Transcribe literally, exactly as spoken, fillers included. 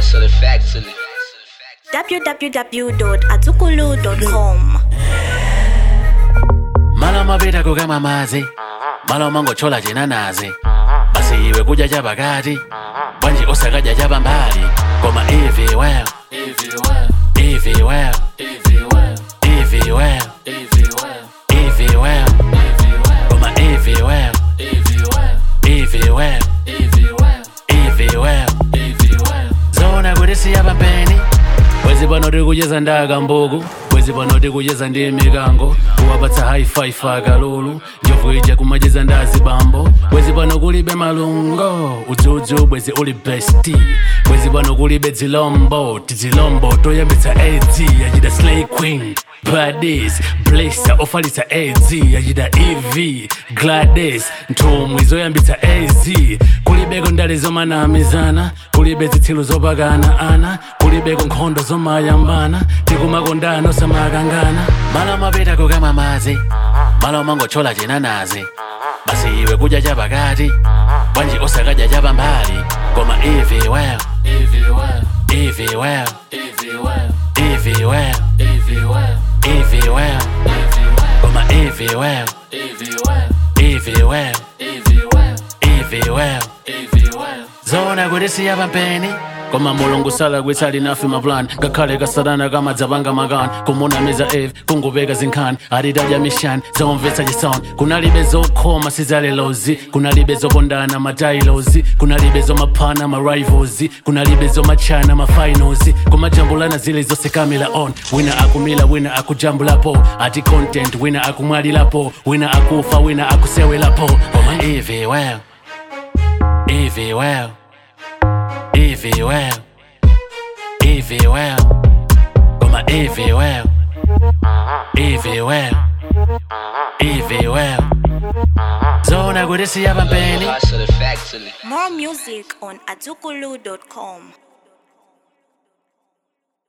Hustle factually. w w w dot azukulu dot com. Malo mapita kukama mazi, malo mangochola chinanazi. Basi iwe kuja chapa kati, bwanji osakaja chapa mbali. Koma if well, if well, if well, if well, if well, if well, koma if well, if well, if well, if well, zona kudisi yapa peni. Bwezi pano tikujeza ndaga mbugu, bwezi pano tikujeza ndi mikango. Kuwapatsa high five akalulu, njovu ija kumajeza ndazi bambo. Bwezi pano kulibe malungo, udzudzu bwezi uli besti. Bwezi pano kulibe dzilombo, tizilombo toyambitsa A Z. Yachida slay queen, Gladys, Blazer ofalitsa A Z. Yachida Evie, Gladys, nthumwi zoyambitsa A Z. Kulibeko ndale zomanamizana, kulibe zitsilu zopakana ana, kulibeko nkhondo zomayambana, tikumakondana osamakangana. Malo mapita kukama mazi, malo mangochola chinanazi. Basi iwe kuja chapa kati, bwanji osakaja chapa mbali. Koma if well, if well, if well, if well, if well, if well, koma if well, if well, if well, if well, zona kudisi yapa peni. Koma mulungu sala gwitsali nafi maplan. Ngakhale kasadana kama dzapanga makan. Kumunamiza eve, kungubeka zinkhani. Adidadya mishani, zomvetsa chisoni. Kunalibe zokhoma sizalelozi. Kunalibe zopondana matailozi. Kunalibe zomaphana ma-rivals. Kunalibe zomachana ma-finals. Kumajambulana zile zose kamila on. Wina akumila, wina akujambulapo. Ati content, wina akumwalilapo. Wina akufa, wina akusewelapo. Koma if well, if well, if well, if well, koma if well, if well, if well, zona kudisi yapa peni. Hustle factually. More music on azukulu dot com.